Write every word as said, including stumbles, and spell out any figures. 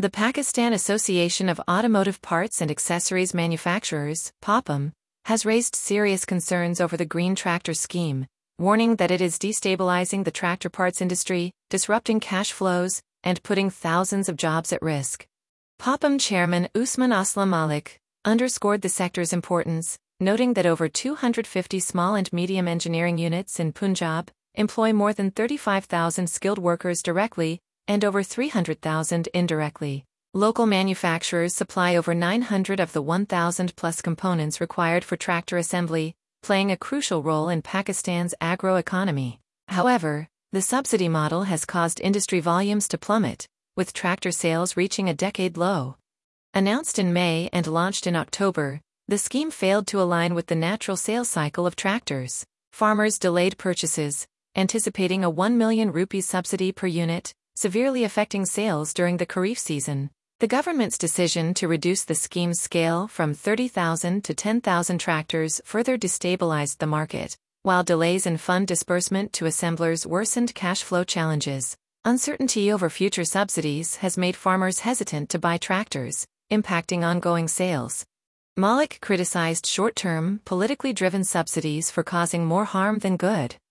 The Pakistan Association of Automotive Parts and Accessories Manufacturers, PAPAM, has raised serious concerns over the green tractor scheme, warning that it is destabilizing the tractor parts industry, disrupting cash flows, and putting thousands of jobs at risk. PAPAM chairman Usman Aslam Malik underscored the sector's importance, noting that over two hundred fifty small and medium engineering units in Punjab employ more than thirty-five thousand skilled workers directly and over three hundred thousand indirectly. Local manufacturers supply over nine hundred of the one thousand plus components required for tractor assembly, playing a crucial role in Pakistan's agro-economy. However, the subsidy model has caused industry volumes to plummet, with tractor sales reaching a decade low. Announced in May and launched in October, the scheme failed to align with the natural sales cycle of tractors. Farmers delayed purchases, anticipating a one million rupees subsidy per unit, severely affecting sales during the Kharif season. The government's decision to reduce the scheme's scale from thirty thousand to ten thousand tractors further destabilized the market, while delays in fund disbursement to assemblers worsened cash flow challenges. Uncertainty over future subsidies has made farmers hesitant to buy tractors, impacting ongoing sales. Malik criticized short-term, politically driven subsidies for causing more harm than good.